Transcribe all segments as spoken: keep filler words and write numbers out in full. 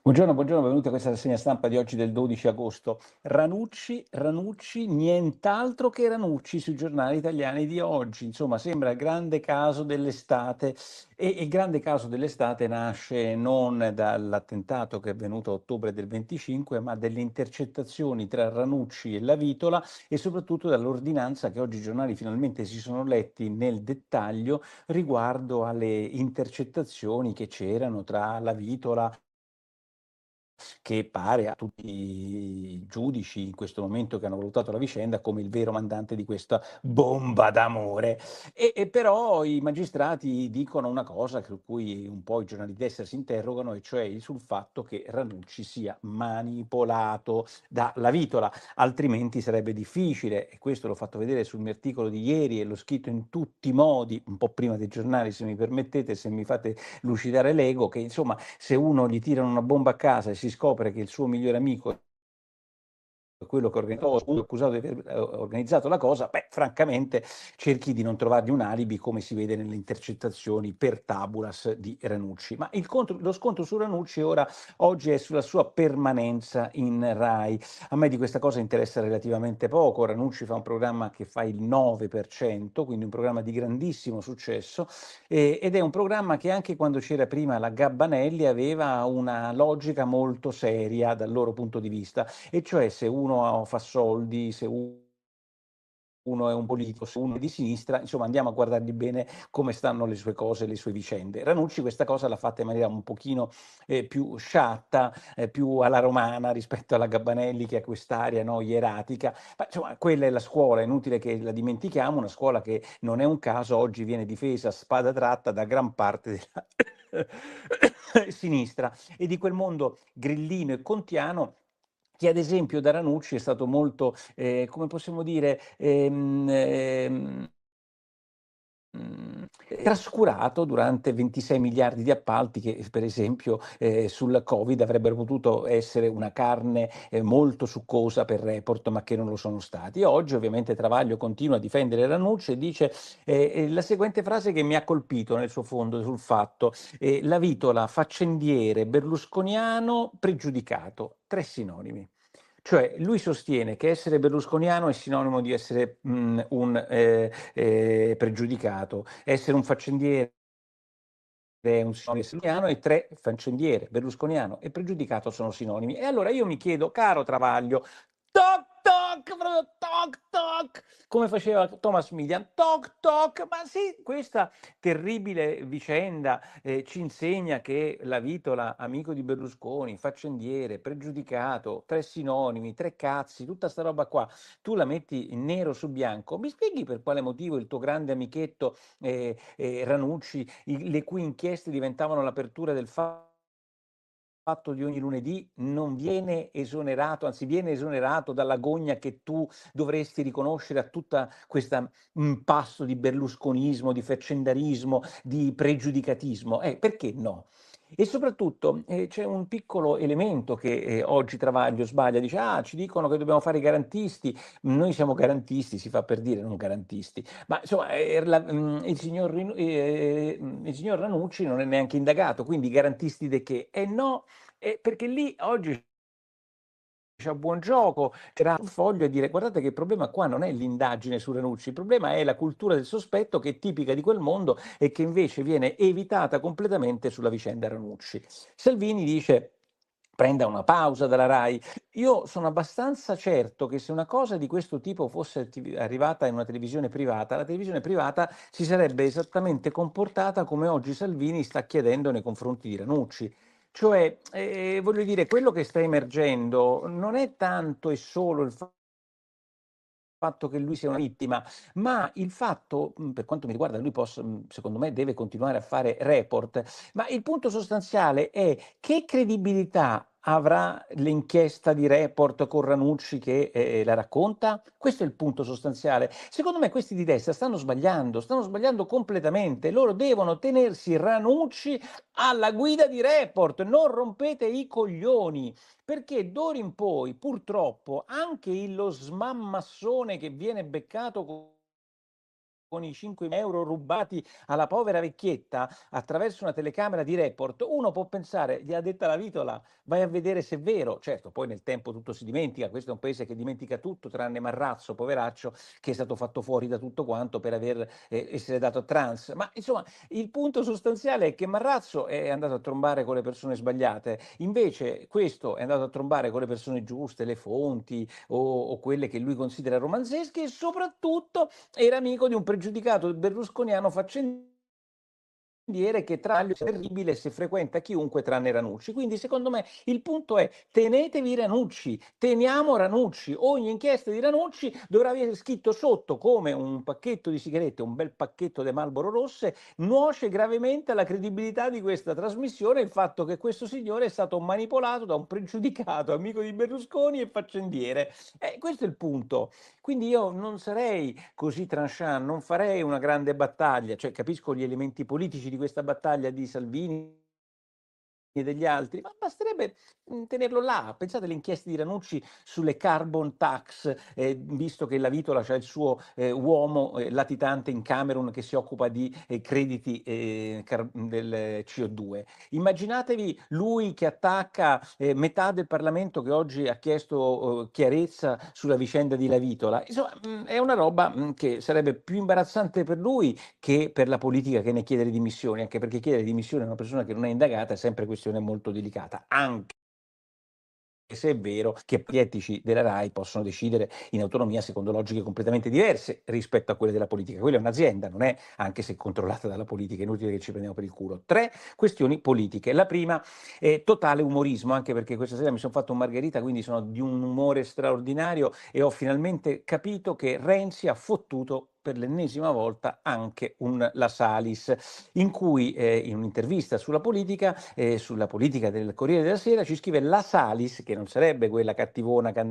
Buongiorno, buongiorno, benvenuti a questa rassegna stampa di oggi del dodici agosto. Ranucci, Ranucci, nient'altro che Ranucci sui giornali italiani di oggi. Insomma, sembra il grande caso dell'estate e il grande caso dell'estate nasce non dall'attentato che è avvenuto a ottobre del venticinque, ma dalle intercettazioni tra Ranucci e Lavitola e soprattutto dall'ordinanza che oggi i giornali finalmente si sono letti nel dettaglio riguardo alle intercettazioni che c'erano tra Lavitola che pare a tutti i giudici in questo momento che hanno valutato la vicenda come il vero mandante di questa bomba d'amore. E e però i magistrati dicono una cosa su cui un po' i giornali di destra si interrogano, e cioè il sul fatto che Ranucci sia manipolato da Lavitola, altrimenti sarebbe difficile, e questo l'ho fatto vedere sul mio articolo di ieri e l'ho scritto in tutti i modi, un po' prima dei giornali se mi permettete, se mi fate lucidare l'ego, che insomma se uno gli tirano una bomba a casa e si scopre che il suo migliore amico quello che organi o accusato di aver, ehm, organizzato la cosa, beh, francamente cerchi di non trovargli un alibi, come si vede nelle intercettazioni per tabulas di Ranucci. Ma il contro lo scontro su Ranucci ora oggi è sulla sua permanenza in Rai. A me di questa cosa interessa relativamente poco. Ranucci fa un programma che fa il nove per cento, quindi un programma di grandissimo successo, ehm, ed è un programma che anche quando c'era prima la Gabbanelli aveva una logica molto seria dal loro punto di vista, e cioè se uno fa soldi, se u uno è un politico, se uno è di sinistra, insomma andiamo a guardargli bene come stanno le sue cose, le sue vicende. Ranucci questa cosa l'ha fatta in maniera un pochino, ehm, più sciatta, ehm, più alla romana rispetto alla Gabbanelli che ha quest'aria, no, ieratica, ma insomma quella è la scuola, è inutile che la dimentichiamo, una scuola che non è un caso oggi viene difesa a spada tratta da gran parte della sinistra e di quel mondo grillino e contiano che ad esempio da Ranucci è stato molto, ehm, come possiamo dire, ehm, ehm, mhmm, trascurato durante ventisei miliardi di appalti che, per esempio, ehm, sul Covid avrebbero potuto essere una carne, ehm, molto succosa per Report, ma che non lo sono stati. E oggi ovviamente Travaglio continua a difendere Ranucci e dice, ehm, ehm, la seguente frase che mi ha colpito nel suo fondo sul fatto: ehm, "Lavitola, faccendiere, berlusconiano, pregiudicato", tre sinonimi. Cioè lui sostiene che essere berlusconiano è sinonimo di essere, mhmm, un, ehm, ehm, pregiudicato, essere un faccendiere è un sinonimo di berlusconiano e tre faccendiere, berlusconiano e pregiudicato sono sinonimi. E allora io mi chiedo: caro Travaglio, toc toc, proprio toc toc, come faceva Thomas Millian, toc toc, ma sì, questa terribile vicenda, ehm, ci insegna che Lavitola, amico di Berlusconi, faccendiere, pregiudicato, tre sinonimi, tre cazzi, tutta 'sta roba qua, tu la metti nero su bianco. Mi spieghi per quale motivo il tuo grande amichetto, ehm, ehm, Ranucci, i le cui inchieste diventavano l'apertura del fa fatto di ogni lunedì, non viene esonerato, anzi viene esonerato dalla gogna che tu dovresti riconoscere a tutta questa impasto di berlusconismo, di faccendarismo, di pregiudicatismo. Eh, perché no? E soprattutto, ehm, c'è un piccolo elemento che, ehm, oggi Travaglio sbaglia, dice: "Ah, ci dicono che dobbiamo fare i garantisti, noi siamo garantisti", si fa per dire, non garantisti. Ma insomma, ehm, la mhmm, il signor Rinu ehm, il signor Ranucci non è neanche indagato, quindi garantisti de che? Eh no, eh, perché lì oggi c'è buon gioco, c'era un foglio a dire: "Guardate che il problema qua non è l'indagine su Ranucci, il problema è la cultura del sospetto che è tipica di quel mondo e che invece viene evitata completamente sulla vicenda Ranucci". Salvini dice: "Prenda una pausa dalla Rai". Io sono abbastanza certo che se una cosa di questo tipo fosse attivi arrivata in una televisione privata, la televisione privata si sarebbe esattamente comportata come oggi Salvini sta chiedendo nei confronti di Ranucci. Cioè, ehm, voglio dire, quello che sta emergendo non è tanto e solo il fa fatto che lui sia una vittima, ma il fatto, mhmm, per quanto mi riguarda lui possa mhmm, secondo me deve continuare a fare report, ma il punto sostanziale è: che credibilità avrà l'inchiesta di Report con Ranucci che, ehm, la racconta? Questo è il punto sostanziale. Secondo me questi di destra stanno sbagliando, stanno sbagliando completamente. Loro devono tenersi Ranucci alla guida di Report, non rompete i coglioni. Perché d'ora in poi, purtroppo, anche il lo smammassone che viene beccato co con i cinque euro rubati alla povera vecchietta attraverso una telecamera di report, uno può pensare, gli ha detta la Vitola, vai a vedere se è vero. Certo, poi nel tempo tutto si dimentica, questo è un paese che dimentica tutto, tranne Marrazzo, poveraccio, che è stato fatto fuori da tutto quanto per aver, eh, essere dato a trans. Ma insomma, il punto sostanziale è che Marrazzo è andato a trombare con le persone sbagliate, invece questo è andato a trombare con le persone giuste, le fonti o, o quelle che lui considera romanzesche, e soprattutto era amico di un pregiudicato berlusconiano faccendiere che tra l'altro è terribile se frequenta chiunque tranne Ranucci. Quindi secondo me il punto è: tenetevi Ranucci, teniamo Ranucci. Ogni inchiesta di Ranucci dovrà avere scritto sotto come un pacchetto di sigarette, un bel pacchetto di Marlboro Rosse. Nuoce gravemente alla credibilità di questa trasmissione il fatto che questo signore è stato manipolato da un pregiudicato amico di Berlusconi e faccendiere. Eh, questo è il punto. Quindi io non sarei così tranchant, non farei una grande battaglia, cioè capisco gli elementi politici di questa battaglia di Salvini e degli altri, ma basterebbe, mhmm, tenerlo là. Pensate alle inchieste di Ranucci sulle carbon tax, ehm, visto che la Vitola c'ha il suo, ehm, uomo, ehm, latitante in Camerun che si occupa di, ehm, crediti, ehm, car del C O due. Immaginatevi lui che attacca, ehm, metà del Parlamento che oggi ha chiesto, uhm, chiarezza sulla vicenda di La Vitola. Insomma, mhmm, è una roba, mhmm, che sarebbe più imbarazzante per lui che per la politica che ne chiede le dimissioni, anche perché chiedere le dimissioni a una persona che non è indagata è sempre questione molto delicata, anche se è vero che gli etici della RAI possono decidere in autonomia secondo logiche completamente diverse rispetto a quelle della politica. Quella è un'azienda, non è, anche se controllata dalla politica, è inutile che ci prendiamo per il culo. Tre questioni politiche. La prima è totale umorismo, anche perché questa sera mi son fatto un margherita, quindi sono di un umore straordinario e ho finalmente capito che Renzi ha fottuto per l'ennesima volta anche un La Salis, in cui, ehm, in un'intervista sulla politica, ehm, sulla politica del Corriere della Sera, ci scrive: "La Salis", che non sarebbe quella cattivona che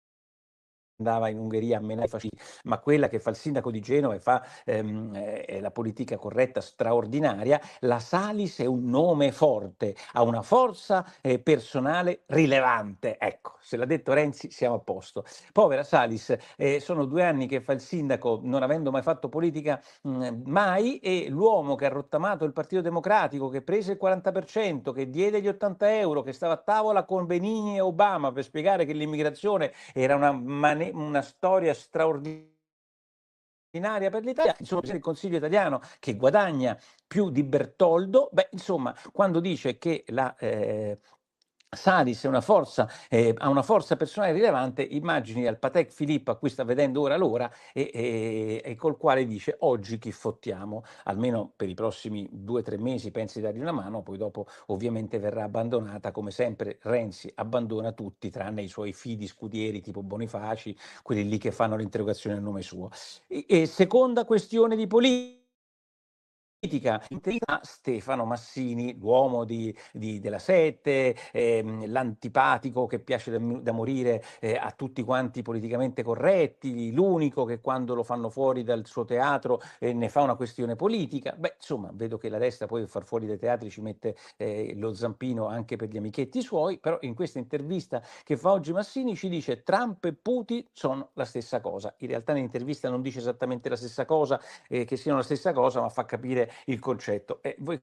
andava in Ungheria a menare i fascisti, ma quella che fa il sindaco di Genova e fa, ehm, ehm, la politica corretta straordinaria, la Salis è un nome forte, ha una forza, ehm, personale rilevante. Ecco, se l'ha detto Renzi siamo a posto. Povera Salis, ehm, sono due anni che fa il sindaco, non avendo mai fatto politica, mhmm, mai, e l'uomo che ha rottamato il Partito Democratico, che prese il quaranta per cento, che diede gli ottanta euro, che stava a tavola con Benigni e Obama per spiegare che l'immigrazione era una mane una storia straordinaria per l'Italia, insomma il Consiglio italiano che guadagna più di Bertoldo, beh, insomma, quando dice che la, ehm, Salis è una forza, ehm, ha una forza personale rilevante, immagini al Patek Philippe a cui sta vedendo ora l'ora e e e col quale dice: "Oggi chi fottiamo?" Almeno per i prossimi due, tre mesi pensa di dargli una mano, poi dopo ovviamente verrà abbandonata, come sempre Renzi abbandona tutti tranne i suoi fidi scudieri tipo Bonifaci, quelli lì che fanno l'interrogazione a nome suo. E e seconda questione di politica, integrità, Stefano Massini, l'uomo di di della Sette, ehm, l'antipatico che piace da m da morire, ehm, a tutti quanti politicamente corretti, l'unico che quando lo fanno fuori dal suo teatro, ehm, ne fa una questione politica. Beh, insomma, vedo che la destra poi per far fuori dai teatri ci mette, ehm, lo zampino anche per gli amichetti suoi, però in questa intervista che fa oggi Massini ci dice: "Trump e Putin sono la stessa cosa". In realtà nell'intervista non dice esattamente la stessa cosa, ehm, che siano la stessa cosa, ma fa capire il concetto. E voi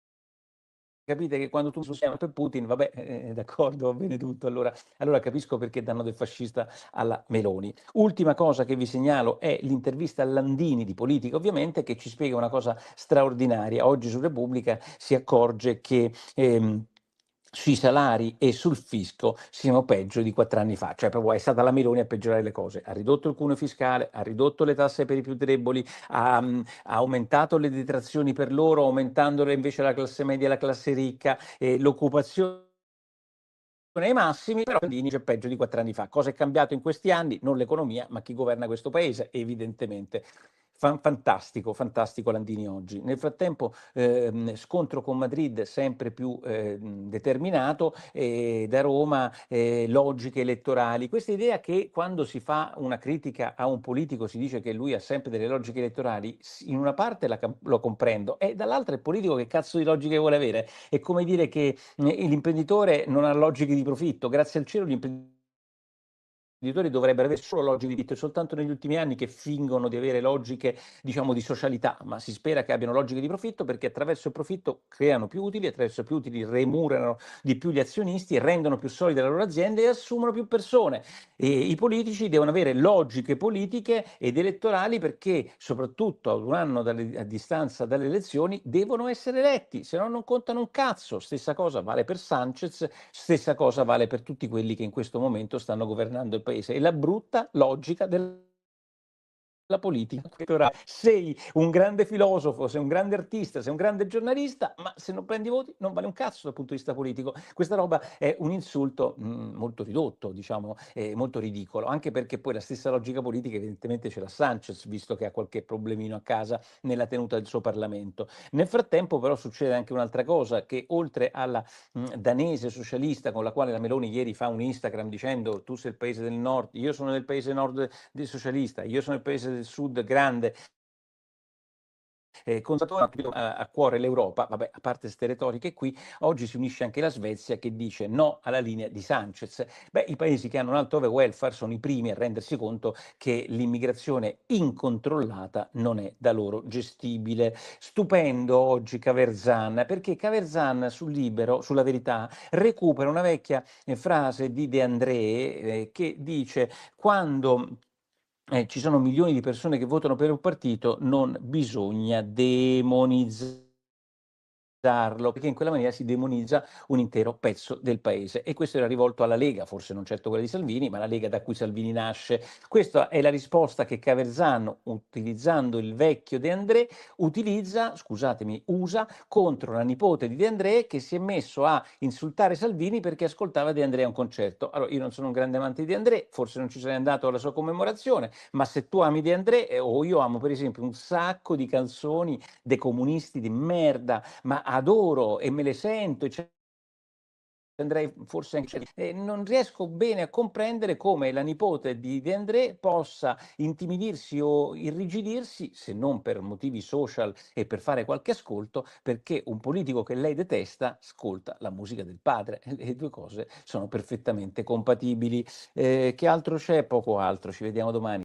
capite che quando tu su Trump e Putin, vabbè, eh, d'accordo, va bene tutto, allora allora capisco perché danno del fascista alla Meloni. Ultima cosa che vi segnalo è l'intervista a Landini di Politica, ovviamente, che ci spiega una cosa straordinaria. Oggi su Repubblica si accorge che, ehm, sui salari e sul fisco siamo peggio di quattro anni fa, cioè proprio è stata la Meloni a peggiorare le cose. Ha ridotto il cuneo fiscale, ha ridotto le tasse per i più deboli, ha, mhmm, ha aumentato le detrazioni per loro, aumentandole invece alla classe media e alla classe ricca, e l'occupazione ai massimi, però Landini c'è peggio di quattro anni fa. Cosa è cambiato in questi anni? Non l'economia, ma chi governa questo paese, evidentemente. Fan fantastico, fantastico Landini oggi. Nel frattempo, ehm, scontro con Madrid sempre più, ehm, determinato, e da Roma, ehm, logiche elettorali. Questa idea che quando si fa una critica a un politico si dice che lui ha sempre delle logiche elettorali, s in una parte la cam lo comprendo, e dall'altra il politico che cazzo di logiche vuole avere? È come dire che, mhmm, l'imprenditore non ha logiche di profitto. Grazie al cielo gli imprenditori imprenditori dovrebbero avere solo logiche di diritto, è soltanto negli ultimi anni che fingono di avere logiche, diciamo, di socialità, ma si spera che abbiano logiche di profitto perché attraverso il profitto creano più utili, attraverso più utili remunerano di più gli azionisti, rendono più solide le loro aziende e assumono più persone. E i politici devono avere logiche politiche ed elettorali perché, soprattutto ad un anno dalle, a distanza dalle elezioni, devono essere eletti, se no non contano un cazzo. Stessa cosa vale per Sanchez, stessa cosa vale per tutti quelli che in questo momento stanno governando il paese. È la brutta logica del la politica. Ora, sei un grande filosofo, sei un grande artista, sei un grande giornalista, ma se non prendi voti non vale un cazzo dal punto di vista politico. Questa roba è un insulto mh, molto ridotto, diciamo, eh, molto ridicolo, anche perché poi la stessa logica politica evidentemente ce l'ha Sanchez, visto che ha qualche problemino a casa nella tenuta del suo Parlamento. Nel frattempo però succede anche un'altra cosa, che oltre alla mh, danese socialista con la quale la Meloni ieri fa un Instagram dicendo tu sei il paese del nord, io sono del paese nord del socialista, io sono il paese del sud grande, eh, conservatore a, a cuore l'Europa, vabbè, a parte queste retoriche qui, oggi si unisce anche la Svezia che dice no alla linea di Sanchez. Beh, i paesi che hanno un alto welfare sono i primi a rendersi conto che l'immigrazione incontrollata non è da loro gestibile. Stupendo oggi Caverzan, perché Caverzan sul Libero, sulla Verità, recupera una vecchia eh, frase di De André eh, che dice quando eh, ci sono milioni di persone che votano per un partito, non bisogna demonizzarlo, perché in quella maniera si demonizza un intero pezzo del paese. E questo era rivolto alla Lega, forse non certo quella di Salvini, ma la Lega da cui Salvini nasce. Questa è la risposta che Caverzano, utilizzando il vecchio De André, utilizza, scusatemi, usa contro la nipote di De André che si è messo a insultare Salvini perché ascoltava De André a un concerto. Allora, io non sono un grande amante di De André, forse non ci sarei andato alla sua commemorazione, ma se tu ami De André, eh, o io amo per esempio un sacco di canzoni dei comunisti di merda, ma adoro e me le sento, e ci andrei forse anche e non riesco bene a comprendere come la nipote di De André possa intimidirsi o irrigidirsi, se non per motivi social e per fare qualche ascolto, perché un politico che lei detesta ascolta la musica del padre. Le due cose sono perfettamente compatibili. Eh, che altro c'è? Poco altro, ci vediamo domani.